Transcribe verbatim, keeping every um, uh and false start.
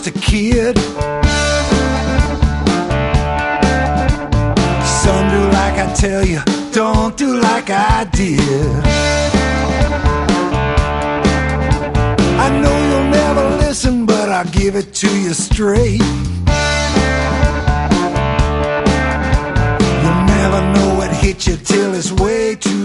just a kid. Some do like I tell you, don't do like I did. I know you'll never listen, but I'll give it to you straight. You'll never know what hit you till it's way too